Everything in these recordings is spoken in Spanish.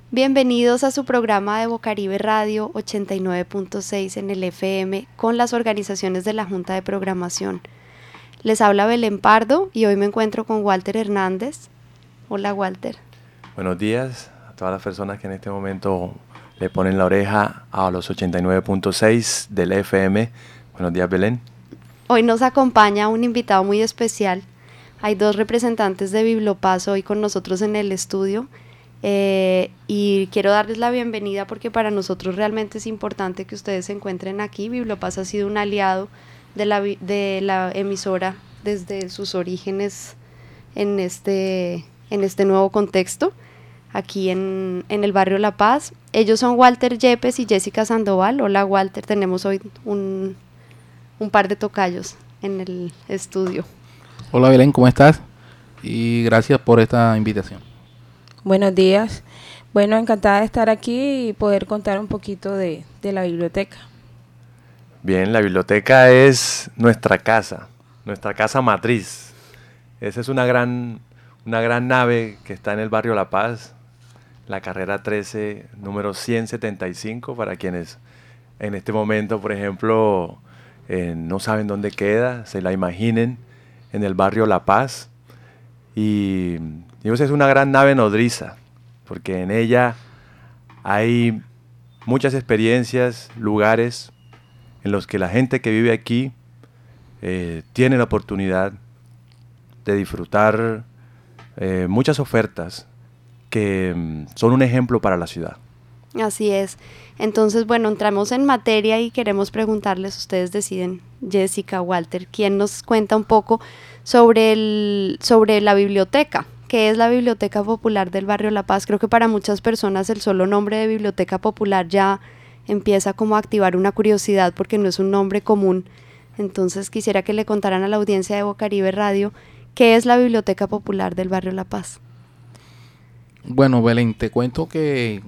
Bienvenidos a su programa de Bocaribe Radio 89.6 en el FM con las organizaciones de la Junta de Programación. Les habla Belén Pardo y hoy me encuentro con Walter Hernández. Hola, Walter. Buenos días a todas las personas que en este momento le ponen la oreja a los 89.6 del FM. Buenos días, Belén. Hoy nos acompaña un invitado muy especial. Hay dos representantes de Bibliopaz hoy con nosotros en el estudio. Y quiero darles la bienvenida porque para nosotros realmente es importante que ustedes se encuentren aquí. Bibliopaz ha sido un aliado de la emisora desde sus orígenes en este nuevo contexto, aquí en el barrio La Paz. Ellos son Walter Yepes y Jessica Sandoval. Hola, Walter, tenemos hoy un par de tocayos en el estudio. Hola, Belén, ¿cómo estás? Y gracias por esta invitación. Buenos días. Bueno, encantada de estar aquí y poder contar un poquito de la biblioteca. Bien, la biblioteca es nuestra casa matriz. Esa es una gran nave que está en el barrio La Paz, la carrera 13, número 175, para quienes en este momento, por ejemplo, no saben dónde queda, se la imaginen en el barrio La Paz. Y esa es una gran nave nodriza, porque en ella hay muchas experiencias, lugares en los que la gente que vive aquí tiene la oportunidad de disfrutar muchas ofertas que son un ejemplo para la ciudad. Así es. Entonces, bueno, entramos en materia y queremos preguntarles, ustedes deciden, Jessica, Walter, ¿quién nos cuenta un poco sobre la biblioteca? ¿Qué es la Biblioteca Popular del Barrio La Paz? Creo que para muchas personas el solo nombre de Biblioteca Popular ya empieza como a activar una curiosidad porque no es un nombre común. Entonces quisiera que le contaran a la audiencia de Bocaribe Radio qué es la Biblioteca Popular del Barrio La Paz. Bueno, Belén, te cuento que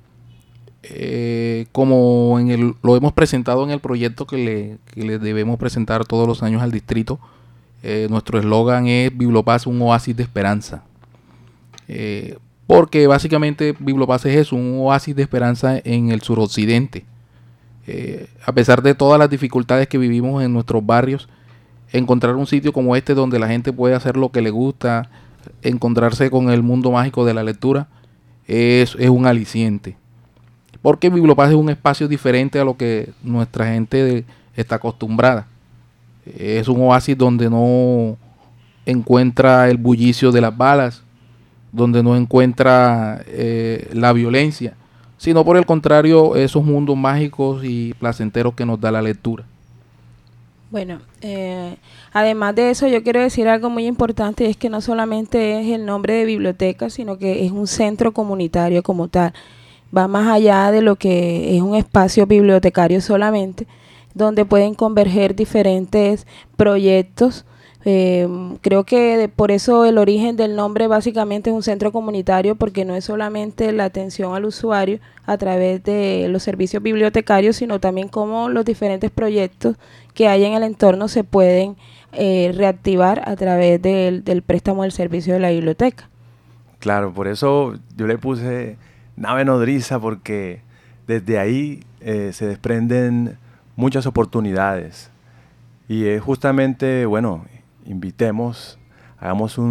como lo hemos presentado en el proyecto que le debemos presentar todos los años al distrito, nuestro eslogan es Bibliopaz, un oasis de esperanza. Porque básicamente Bibliopaz es eso, un oasis de esperanza en el suroccidente. A pesar de todas las dificultades que vivimos en nuestros barrios, encontrar un sitio como este donde la gente puede hacer lo que le gusta, encontrarse con el mundo mágico de la lectura, es un aliciente. Porque Bibliopaz es un espacio diferente a lo que nuestra gente está acostumbrada. Es un oasis donde no encuentra el bullicio de las balas, donde no encuentra la violencia, sino por el contrario, esos mundos mágicos y placenteros que nos da la lectura. Bueno, además de eso, yo quiero decir algo muy importante, es que no solamente es el nombre de biblioteca, sino que es un centro comunitario como tal. Va más allá de lo que es un espacio bibliotecario solamente, donde pueden converger diferentes proyectos. Creo que por eso el origen del nombre básicamente es un centro comunitario, porque no es solamente la atención al usuario a través de los servicios bibliotecarios, sino también cómo los diferentes proyectos que hay en el entorno se pueden reactivar a través del préstamo del servicio de la biblioteca. Claro, por eso yo le puse nave nodriza, porque desde ahí se desprenden muchas oportunidades. Y es justamente, bueno, hagamos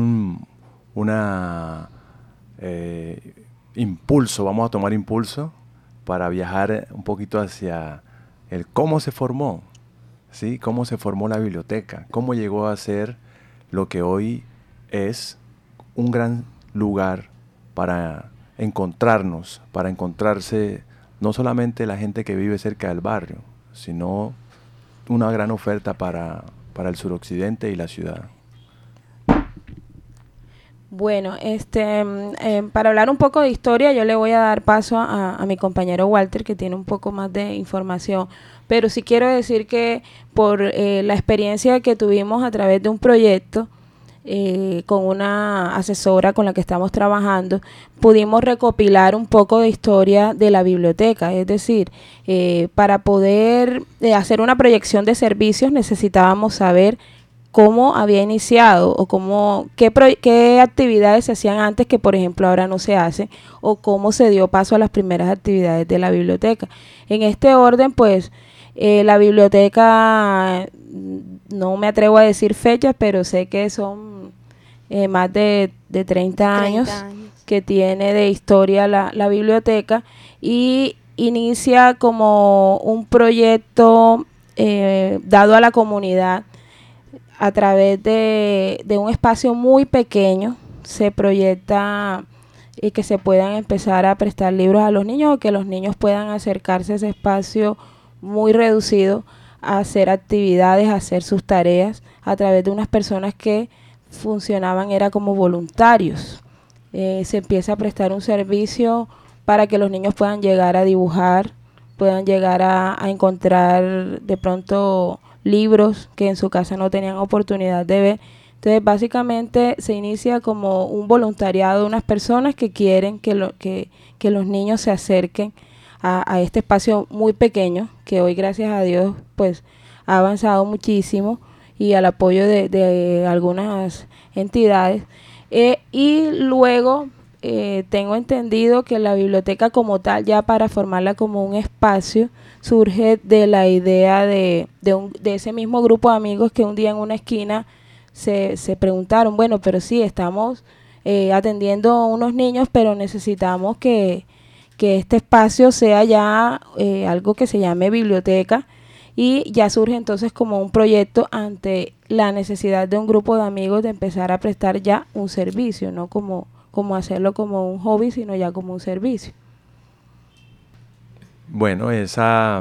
impulso, vamos a tomar impulso para viajar un poquito hacia el cómo se formó, ¿sí? Cómo se formó la biblioteca, cómo llegó a ser lo que hoy es un gran lugar para encontrarnos, para encontrarse no solamente la gente que vive cerca del barrio, sino una gran oferta para el suroccidente y la ciudad. Bueno, para hablar un poco de historia, yo le voy a dar paso a mi compañero Walter, que tiene un poco más de información, pero sí quiero decir que por la experiencia que tuvimos a través de un proyecto, con una asesora con la que estamos trabajando, pudimos recopilar un poco de historia de la biblioteca. Es decir, para poder hacer una proyección de servicios necesitábamos saber cómo había iniciado o qué actividades se hacían antes que por ejemplo ahora no se hacen, o cómo se dio paso a las primeras actividades de la biblioteca. En este orden, pues la biblioteca, no me atrevo a decir fechas, pero sé que son más de 30 años que tiene de historia la biblioteca, y inicia como un proyecto dado a la comunidad a través de un espacio muy pequeño. Se proyecta que se puedan empezar a prestar libros a los niños, o que los niños puedan acercarse a ese espacio muy reducido a hacer actividades, a hacer sus tareas a través de unas personas que funcionaban era como voluntarios. Se empieza a prestar un servicio para que los niños puedan llegar a dibujar, puedan llegar a encontrar de pronto libros que en su casa no tenían oportunidad de ver. Entonces básicamente se inicia como un voluntariado de unas personas que quieren que los niños se acerquen a este espacio muy pequeño, que hoy gracias a Dios pues ha avanzado muchísimo, y al apoyo de algunas entidades. Y luego tengo entendido que la biblioteca como tal, ya para formarla como un espacio, surge de la idea de ese mismo grupo de amigos que un día en una esquina se preguntaron, bueno, pero sí, estamos atendiendo a unos niños, pero necesitamos que este espacio sea ya algo que se llame biblioteca. Y ya surge entonces como un proyecto ante la necesidad de un grupo de amigos de empezar a prestar ya un servicio, no como hacerlo como un hobby, sino ya como un servicio. Bueno, es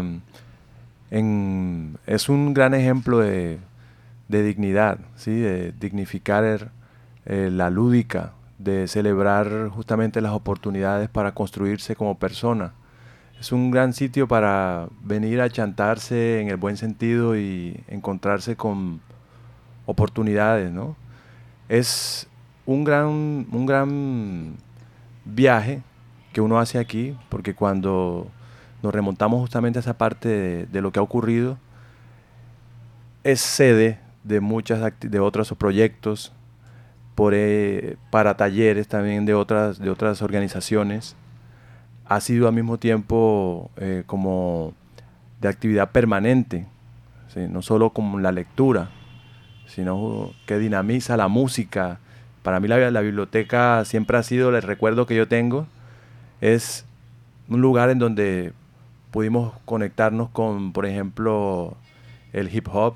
un gran ejemplo de dignidad, ¿sí? De dignificar la lúdica, de celebrar justamente las oportunidades para construirse como persona. Es un gran sitio para venir a chantarse en el buen sentido y encontrarse con oportunidades, ¿no? Es un gran viaje que uno hace aquí, porque cuando nos remontamos justamente a esa parte de lo que ha ocurrido, es sede de de otros proyectos, para talleres también de otras organizaciones. Ha sido al mismo tiempo como de actividad permanente, ¿sí? No solo como la lectura, sino que dinamiza la música. Para mí la biblioteca siempre ha sido, el recuerdo que yo tengo, es un lugar en donde pudimos conectarnos con, por ejemplo, el hip hop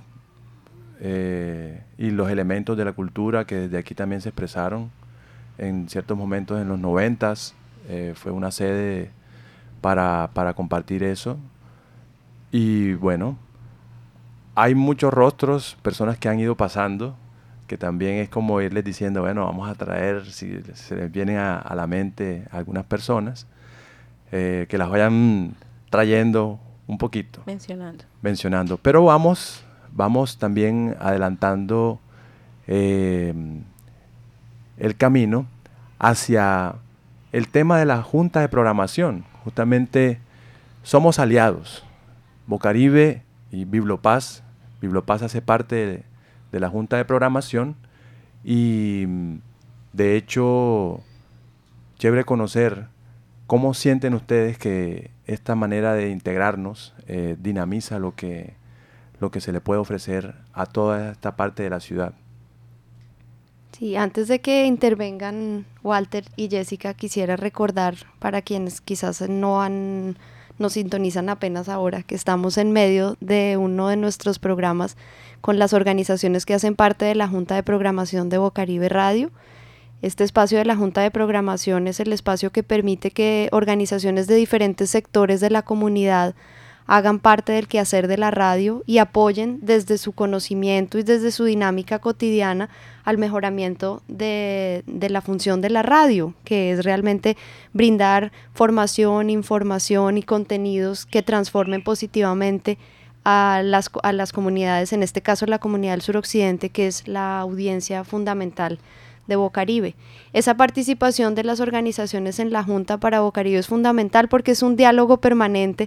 y los elementos de la cultura que desde aquí también se expresaron en ciertos momentos en los 90s. Fue una sede para compartir eso. Y bueno, hay muchos rostros, personas que han ido pasando, que también es como irles diciendo, bueno, vamos a traer, si se les vienen a la mente algunas personas, que las vayan trayendo un poquito. Mencionando. Pero vamos también adelantando el camino hacia el tema de la Junta de Programación. Justamente somos aliados, Bocaribe y Bibliopaz. Bibliopaz hace parte de la Junta de Programación y de hecho, chévere conocer cómo sienten ustedes que esta manera de integrarnos dinamiza lo que se le puede ofrecer a toda esta parte de la ciudad. Sí, antes de que intervengan Walter y Jessica, quisiera recordar para quienes quizás nos sintonizan apenas ahora, que estamos en medio de uno de nuestros programas con las organizaciones que hacen parte de la Junta de Programación de Bocaribe Radio. Este espacio de la Junta de Programación es el espacio que permite que organizaciones de diferentes sectores de la comunidad hagan parte del quehacer de la radio y apoyen desde su conocimiento y desde su dinámica cotidiana al mejoramiento de la función de la radio, que es realmente brindar formación, información y contenidos que transformen positivamente a las comunidades, en este caso la comunidad del suroccidente, que es la audiencia fundamental de Bocaribe. Esa participación de las organizaciones en la Junta para Bocaribe es fundamental porque es un diálogo permanente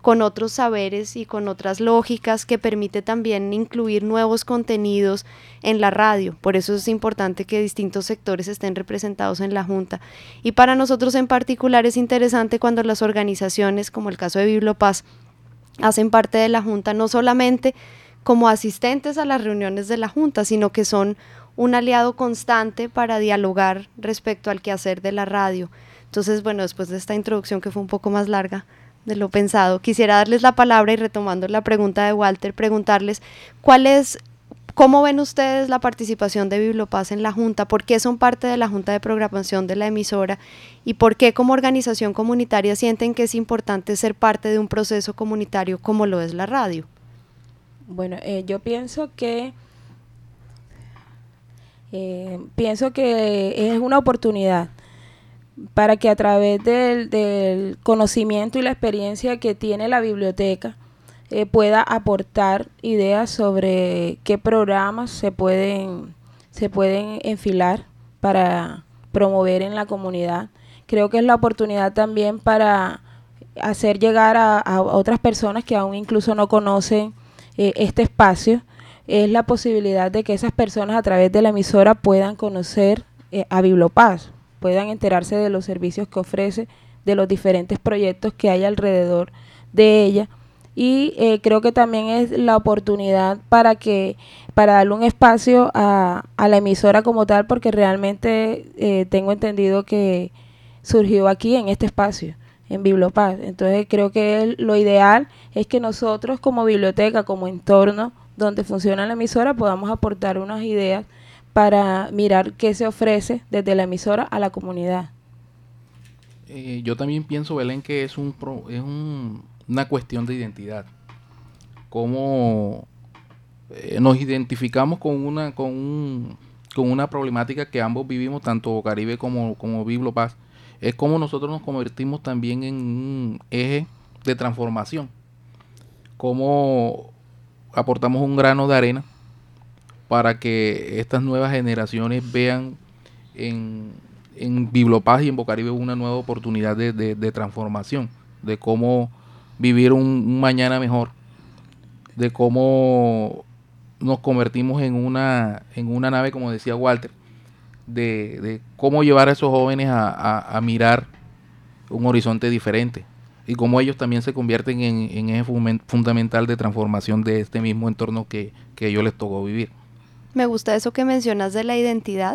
con otros saberes y con otras lógicas, que permite también incluir nuevos contenidos en la radio. Por eso es importante que distintos sectores estén representados en la Junta. Y para nosotros en particular es interesante cuando las organizaciones, como el caso de Bibliopaz, hacen parte de la Junta, no solamente como asistentes a las reuniones de la Junta, sino que son un aliado constante para dialogar respecto al quehacer de la radio. Entonces, bueno, después de esta introducción que fue un poco más larga de lo pensado, quisiera darles la palabra y, retomando la pregunta de Walter, preguntarles ¿cómo ven ustedes la participación de Bibliopaz en la Junta? ¿Por qué son parte de la Junta de Programación de la emisora? ¿Y por qué como organización comunitaria sienten que es importante ser parte de un proceso comunitario como lo es la radio? Bueno, yo pienso que es una oportunidad para que a través del conocimiento y la experiencia que tiene la biblioteca pueda aportar ideas sobre qué programas se pueden enfilar para promover en la comunidad. Creo que es la oportunidad también para hacer llegar a otras personas que aún incluso no conocen este espacio. Es la posibilidad de que esas personas a través de la emisora puedan conocer a Bibliopaz, puedan enterarse de los servicios que ofrece, de los diferentes proyectos que hay alrededor de ella. Y creo que también es la oportunidad para darle un espacio a la emisora como tal, porque realmente tengo entendido que surgió aquí en este espacio, en Bibliopaz. Entonces creo que lo ideal es que nosotros como biblioteca, como entorno donde funciona la emisora, podamos aportar unas ideas para mirar qué se ofrece desde la emisora a la comunidad. Yo también pienso, Belén, que es una cuestión de identidad. Cómo nos identificamos con una problemática que ambos vivimos, tanto Caribe como Bibliopaz. Es como nosotros nos convertimos también en un eje de transformación. Cómo aportamos un grano de arena para que estas nuevas generaciones vean en Bibliopaz y en Bocaribe una nueva oportunidad de transformación, de cómo vivir un mañana mejor, de cómo nos convertimos en una nave, como decía Walter, de cómo llevar a esos jóvenes a mirar un horizonte diferente, y cómo ellos también se convierten en eje fundamental de transformación de este mismo entorno que ellos les tocó vivir. Me gusta eso que mencionas de la identidad,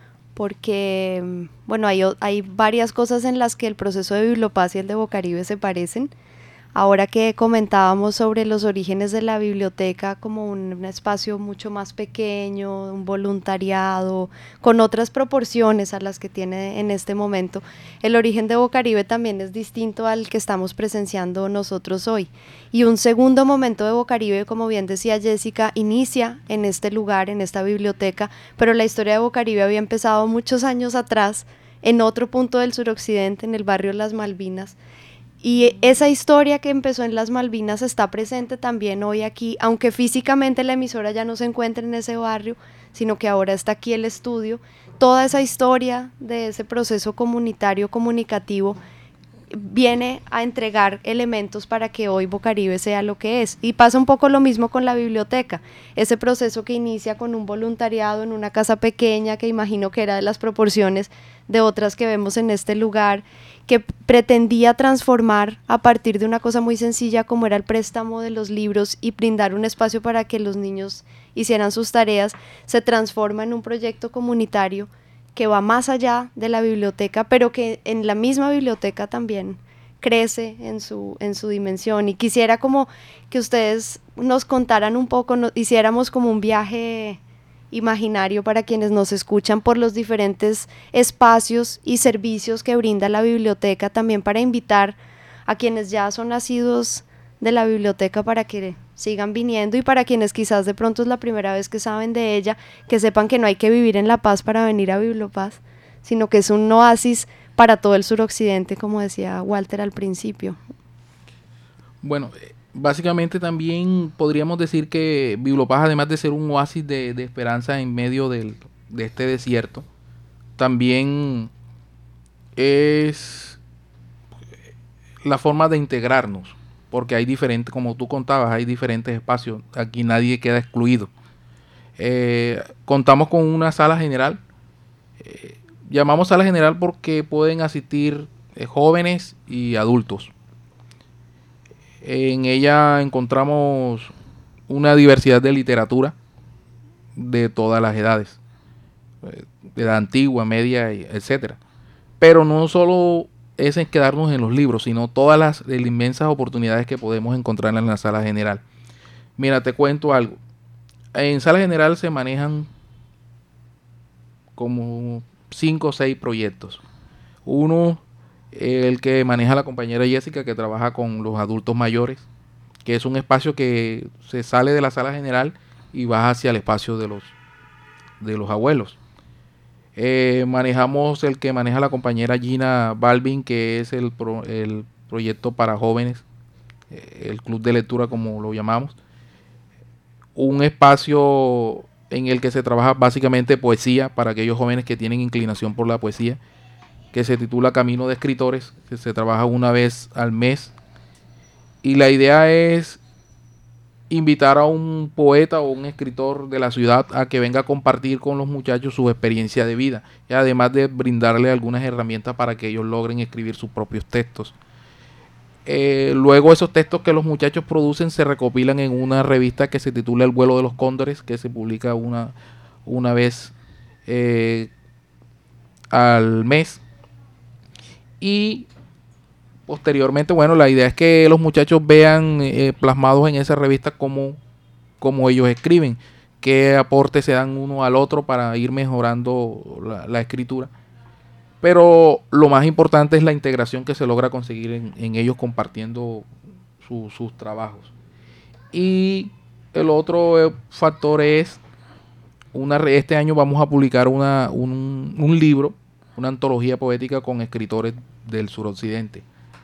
porque bueno, hay varias cosas en las que el proceso de Bibliopaz y el de Bocaribe se parecen. Ahora que comentábamos sobre los orígenes de la biblioteca como un espacio mucho más pequeño, un voluntariado, con otras proporciones a las que tiene en este momento, el origen de Bocaribe también es distinto al que estamos presenciando nosotros hoy. Y un segundo momento de Bocaribe, como bien decía Jessica, inicia en este lugar, en esta biblioteca, pero la historia de Bocaribe había empezado muchos años atrás, en otro punto del suroccidente, en el barrio Las Malvinas. Y esa historia que empezó en las Malvinas está presente también hoy aquí, aunque físicamente la emisora ya no se encuentra en ese barrio, sino que ahora está aquí el estudio. Toda esa historia de ese proceso comunitario, comunicativo, viene a entregar elementos para que hoy Bocaribe sea lo que es. Y pasa un poco lo mismo con la biblioteca, ese proceso que inicia con un voluntariado en una casa pequeña, que imagino que era de las proporciones de otras que vemos en este lugar, que pretendía transformar a partir de una cosa muy sencilla como era el préstamo de los libros y brindar un espacio para que los niños hicieran sus tareas, se transforma en un proyecto comunitario que va más allá de la biblioteca, pero que en la misma biblioteca también crece en su dimensión. Y quisiera como que ustedes nos contaran un poco, hiciéramos como un viaje imaginario para quienes nos escuchan por los diferentes espacios y servicios que brinda la biblioteca, también para invitar a quienes ya son nacidos de la biblioteca para que sigan viniendo, y para quienes quizás de pronto es la primera vez que saben de ella, que sepan que no hay que vivir en La Paz para venir a Bibliopaz, sino que es un oasis para todo el suroccidente, como decía Walter al principio. Bueno, básicamente también podríamos decir que Bibliopaz, además de ser un oasis de esperanza en medio de este desierto, también es la forma de integrarnos, porque hay diferentes, como tú contabas, hay diferentes espacios, aquí nadie queda excluido. Contamos con una sala general, llamamos sala general porque pueden asistir jóvenes y adultos. En ella encontramos una diversidad de literatura de todas las edades, de edad antigua, media, etcétera. Pero no solo es en quedarnos en los libros, sino todas las inmensas oportunidades que podemos encontrar en la sala general. Mira, te cuento algo. En sala general se manejan como 5 o 6 proyectos. Uno, el que maneja la compañera Jessica, que trabaja con los adultos mayores, que es un espacio que se sale de la sala general y va hacia el espacio de los abuelos. Manejamos el que maneja la compañera Gina Balvin, que es el proyecto para jóvenes, el club de lectura como lo llamamos. Un espacio en el que se trabaja básicamente poesía para aquellos jóvenes que tienen inclinación por la poesía, que se titula Camino de Escritores, que se trabaja una vez al mes. Y la idea es invitar a un poeta o un escritor de la ciudad a que venga a compartir con los muchachos su experiencia de vida, y además de brindarle algunas herramientas para que ellos logren escribir sus propios textos. Luego esos textos que los muchachos producen se recopilan en una revista que se titula El vuelo de los cóndores, que se publica una vez al mes. Y posteriormente, bueno, la idea es que los muchachos vean plasmados en esa revista cómo ellos escriben, qué aportes se dan uno al otro para ir mejorando la escritura. Pero lo más importante es la integración que se logra conseguir en ellos compartiendo sus trabajos. Y el otro factor es, este año vamos a publicar un libro, una antología poética con escritores del suroccidente.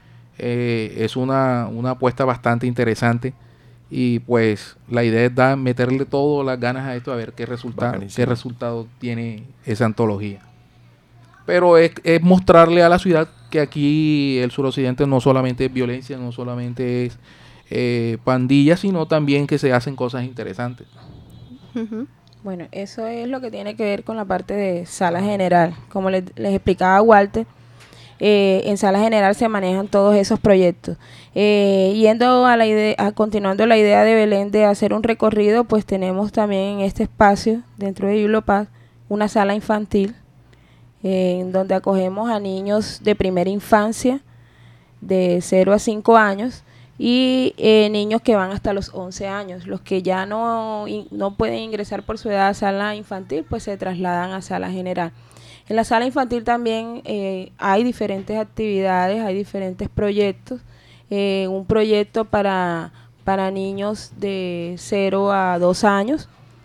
Es una apuesta bastante interesante y pues la idea es meterle todas las ganas a esto, a ver qué resultado tiene esa antología. Pero es mostrarle a la ciudad que aquí el suroccidente no solamente es violencia, no solamente es pandillas, sino también que se hacen cosas interesantes. Uh-huh. Bueno, eso es lo que tiene que ver con la parte de sala general. Como les explicaba Walter, en sala general se manejan todos esos proyectos. Yendo a la idea, continuando la idea de Belén de hacer un recorrido, pues tenemos también en este espacio, dentro de Bibliopaz, una sala infantil, en donde acogemos a niños de primera infancia, de 0 a 5 años, y niños que van hasta los 11 años. Los que ya no pueden ingresar por su edad a sala infantil, pues se trasladan a sala general. En la sala infantil también hay diferentes actividades, hay diferentes proyectos. Un proyecto para niños de 0 a 2 años,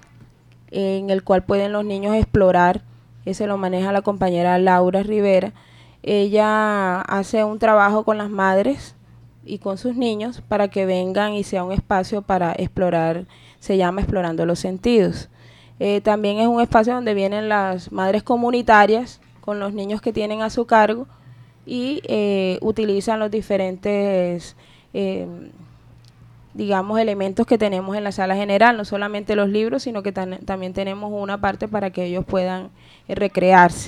en el cual pueden los niños explorar. Ese lo maneja la compañera Laura Rivera. Ella hace un trabajo con las madres y con sus niños para que vengan y sea un espacio para explorar. Se llama Explorando los Sentidos. También es un espacio donde vienen las madres comunitarias con los niños que tienen a su cargo y utilizan los diferentes elementos que tenemos en la sala general, no solamente los libros, sino que también tenemos una parte para que ellos puedan recrearse.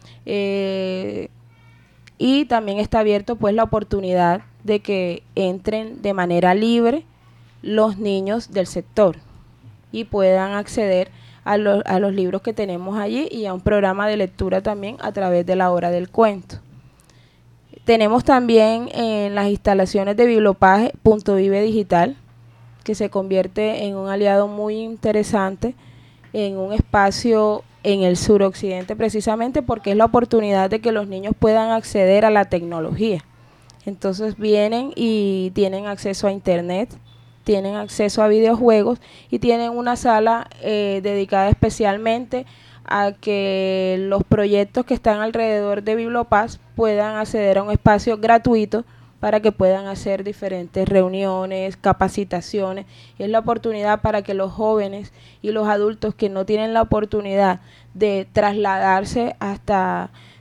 Y también está abierto pues la oportunidad de que entren de manera libre los niños del sector y puedan acceder a los libros que tenemos allí y a un programa de lectura también a través de la hora del cuento. Tenemos también en las instalaciones de Bibliopaz Punto Vive Digital, que se convierte en un aliado muy interesante, en un espacio en el suroccidente, precisamente porque es la oportunidad de que los niños puedan acceder a la tecnología. Entonces vienen y tienen acceso a internet, tienen acceso a videojuegos y tienen una sala dedicada especialmente a que los proyectos que están alrededor de Bibliopaz puedan acceder a un espacio gratuito para que puedan hacer diferentes reuniones, capacitaciones. Es la oportunidad para que los jóvenes y los adultos que no tienen la oportunidad de trasladarse hasta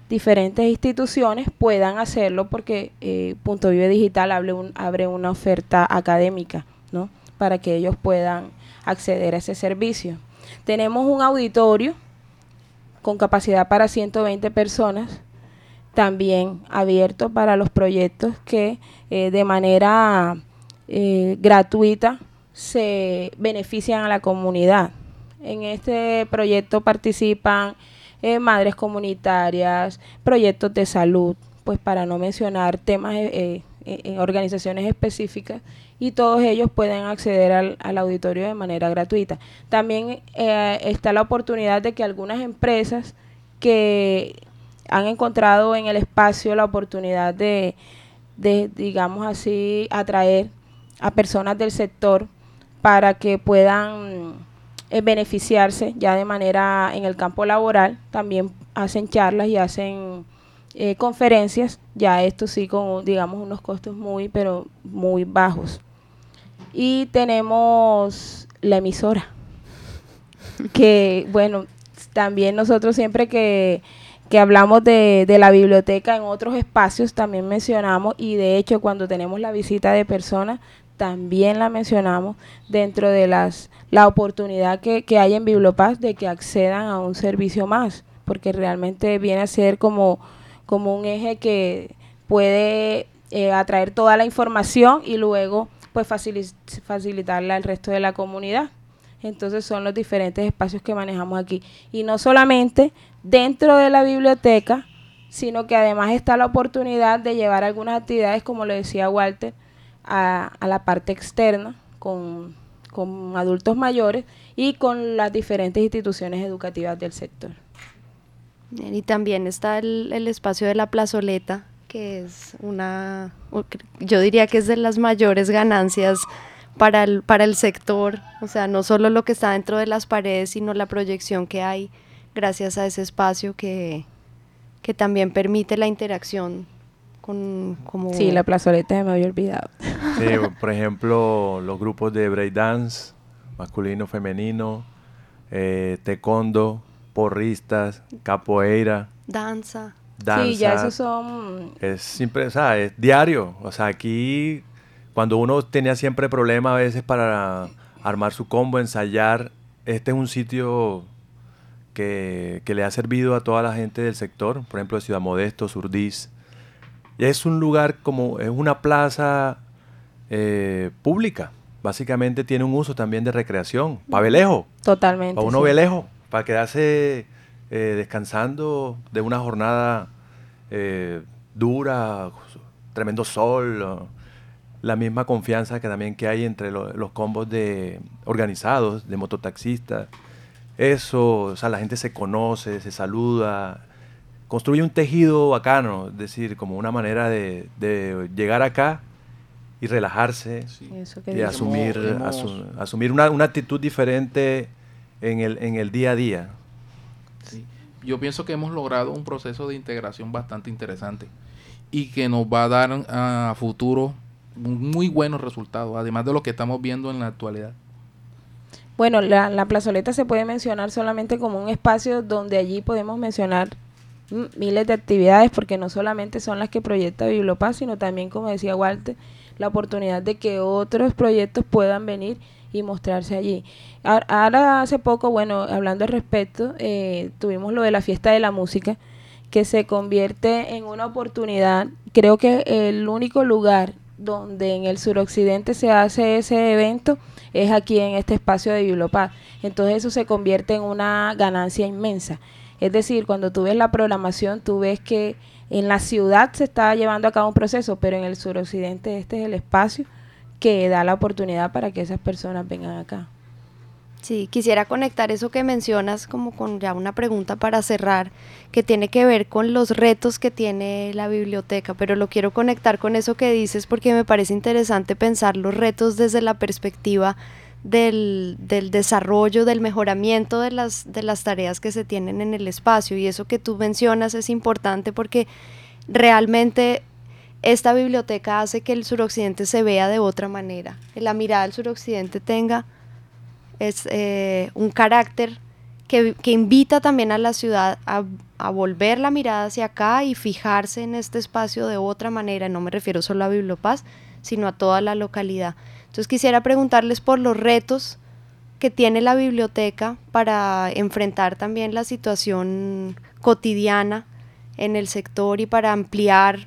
diferentes instituciones puedan hacerlo porque Punto Vive Digital abre una oferta académica, ¿no? Para que ellos puedan acceder a ese servicio. Tenemos un auditorio con capacidad para 120 personas, también abierto para los proyectos que de manera gratuita se benefician a la comunidad. En este proyecto participan madres comunitarias, proyectos de salud, pues para no mencionar temas, organizaciones específicas, y todos ellos pueden acceder al auditorio de manera gratuita. También está la oportunidad de que algunas empresas que han encontrado en el espacio la oportunidad de digamos así, atraer a personas del sector para que puedan beneficiarse ya de manera en el campo laboral, también hacen charlas y hacen conferencias, ya esto sí con, digamos, unos costos pero muy bajos. Y tenemos la emisora, que bueno, también nosotros siempre que hablamos de la biblioteca en otros espacios también mencionamos, y de hecho cuando tenemos la visita de personas también la mencionamos dentro de la oportunidad que hay en Bibliopaz de que accedan a un servicio más, porque realmente viene a ser como un eje que puede atraer toda la información y luego pues facilitarla al resto de la comunidad. Entonces son los diferentes espacios que manejamos aquí. Y no solamente dentro de la biblioteca, sino que además está la oportunidad de llevar algunas actividades, como le decía Walter, a la parte externa, con adultos mayores y con las diferentes instituciones educativas del sector. Y también está el espacio de la plazoleta, que es yo diría que es de las mayores ganancias para el sector, o sea, no solo lo que está dentro de las paredes, sino la proyección que hay gracias a ese espacio que también permite la interacción como... Sí, la plazoleta me había olvidado. Sí, por ejemplo, los grupos de breakdance, masculino, femenino, taekwondo, porristas, capoeira, danza. Sí, ya esos son... Es siempre, o sea, es diario. O sea, aquí cuando uno tenía siempre problemas a veces para armar su combo, ensayar, este es un sitio que le ha servido a toda la gente del sector, por ejemplo, de Ciudad Modesto, Surdís. Y es un lugar es una plaza pública. Básicamente tiene un uso también de recreación, para ver lejos. Totalmente. Para uno ver lejos, para quedarse descansando de una jornada dura, tremendo sol, la misma confianza que hay entre los combos organizados de mototaxistas. Eso, o sea, la gente se conoce, se saluda, construye un tejido bacano, es decir, como una manera de llegar acá y relajarse, Sí. y asumir una actitud diferente en el día a día. Sí. Yo pienso que hemos logrado un proceso de integración bastante interesante y que nos va a dar a futuro muy buenos resultados, además de lo que estamos viendo en la actualidad. Bueno, la plazoleta se puede mencionar solamente como un espacio donde allí podemos mencionar miles de actividades, porque no solamente son las que proyecta Bibliopaz, sino también, como decía Walter, la oportunidad de que otros proyectos puedan venir y mostrarse allí. Ahora hace poco, bueno, hablando al respecto, tuvimos lo de la fiesta de la música, que se convierte en una oportunidad. Creo que el único lugar donde en el suroccidente se hace ese evento es aquí en este espacio de Bibliopaz. Entonces eso se convierte en una ganancia inmensa. Es decir, cuando tú ves la programación, tú ves que en la ciudad se está llevando a cabo un proceso, pero en el suroccidente este es el espacio que da la oportunidad para que esas personas vengan acá. Sí, quisiera conectar eso que mencionas como con ya una pregunta para cerrar, que tiene que ver con los retos que tiene la biblioteca, pero lo quiero conectar con eso que dices porque me parece interesante pensar los retos desde la perspectiva del desarrollo, del mejoramiento de las tareas que se tienen en el espacio, y eso que tú mencionas es importante porque realmente esta biblioteca hace que el suroccidente se vea de otra manera, que la mirada del suroccidente tenga un carácter que invita también a la ciudad a volver la mirada hacia acá y fijarse en este espacio de otra manera. No me refiero solo a Bibliopaz, sino a toda la localidad. Entonces quisiera preguntarles por los retos que tiene la biblioteca para enfrentar también la situación cotidiana en el sector y para ampliar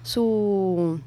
su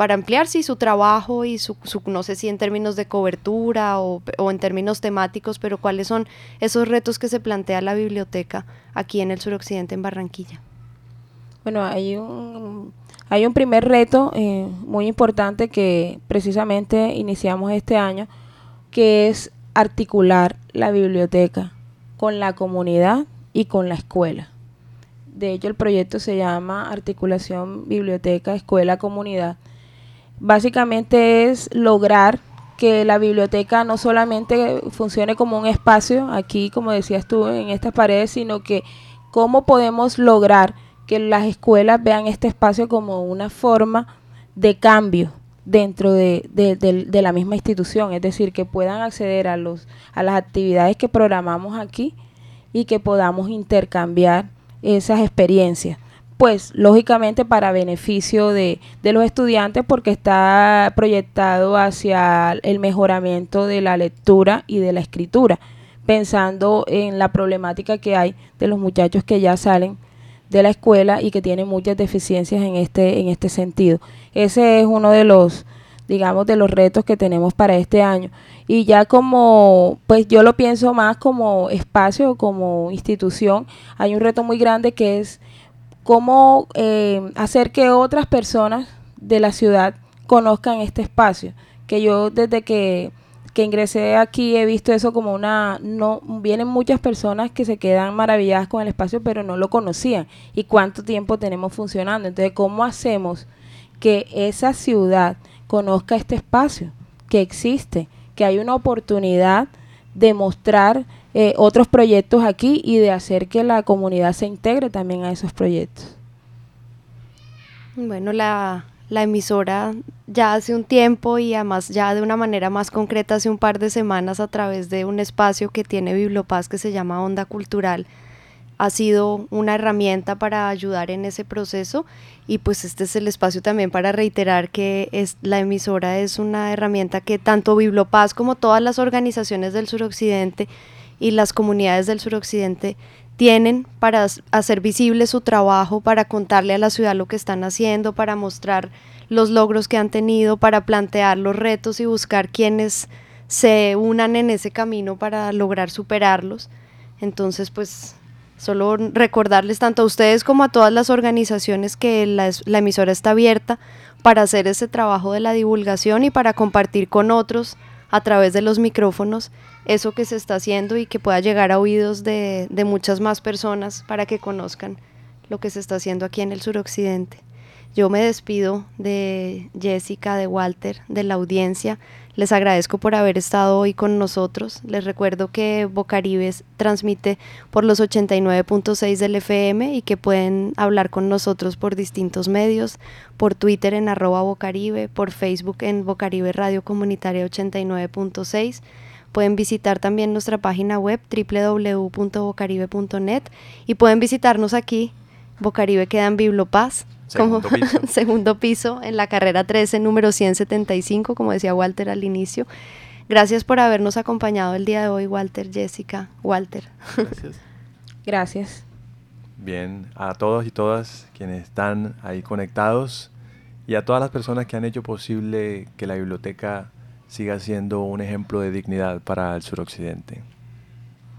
trabajo y su no sé si en términos de cobertura o en términos temáticos, pero cuáles son esos retos que se plantea la biblioteca aquí en el suroccidente, en Barranquilla. Bueno, hay un primer reto muy importante que precisamente iniciamos este año, que es articular la biblioteca con la comunidad y con la escuela. De hecho, el proyecto se llama Articulación Biblioteca, Escuela, Comunidad. Básicamente es lograr que la biblioteca no solamente funcione como un espacio, aquí como decías tú, en estas paredes, sino que cómo podemos lograr que las escuelas vean este espacio como una forma de cambio dentro de la misma institución, es decir, que puedan acceder a las actividades que programamos aquí y que podamos intercambiar esas experiencias, pues lógicamente para beneficio de los estudiantes, porque está proyectado hacia el mejoramiento de la lectura y de la escritura, pensando en la problemática que hay de los muchachos que ya salen de la escuela y que tienen muchas deficiencias en este sentido. Ese es uno de los, digamos, de los retos que tenemos para este año. Y ya como, pues yo lo pienso más como espacio, como institución, hay un reto muy grande que es cómo hacer que otras personas de la ciudad conozcan este espacio. Que yo desde que ingresé aquí he visto eso como vienen muchas personas que se quedan maravilladas con el espacio, pero no lo conocían. ¿Y cuánto tiempo tenemos funcionando? Entonces, ¿cómo hacemos que esa ciudad conozca este espacio que existe, que hay una oportunidad de mostrar otros proyectos aquí y de hacer que la comunidad se integre también a esos proyectos? Bueno, la emisora ya hace un tiempo y además ya de una manera más concreta hace un par de semanas a través de un espacio que tiene Bibliopaz que se llama Onda Cultural, ha sido una herramienta para ayudar en ese proceso y pues este es el espacio también para reiterar que la emisora es una herramienta que tanto Bibliopaz como todas las organizaciones del suroccidente y las comunidades del suroccidente tienen para hacer visible su trabajo, para contarle a la ciudad lo que están haciendo, para mostrar los logros que han tenido, para plantear los retos y buscar quienes se unan en ese camino para lograr superarlos. Entonces, pues solo recordarles tanto a ustedes como a todas las organizaciones que la emisora está abierta para hacer ese trabajo de la divulgación y para compartir con otros a través de los micrófonos eso que se está haciendo y que pueda llegar a oídos de muchas más personas para que conozcan lo que se está haciendo aquí en el suroccidente. Yo me despido de Jessica, de Walter, de la audiencia. Les agradezco por haber estado hoy con nosotros. Les recuerdo que Bocaribe transmite por los 89.6 del FM y que pueden hablar con nosotros por distintos medios, por Twitter en @Bocaribe, por Facebook en Bocaribe Radio Comunitaria 89.6. Pueden visitar también nuestra página web www.bocaribe.net y pueden visitarnos aquí. Bocaribe queda en Bibliopaz. Segundo piso, en la carrera 13, número 175, como decía Walter al inicio. Gracias por habernos acompañado el día de hoy, Walter, Jessica, Walter. Gracias. Gracias. Bien, a todos y todas quienes están ahí conectados y a todas las personas que han hecho posible que la biblioteca siga siendo un ejemplo de dignidad para el suroccidente.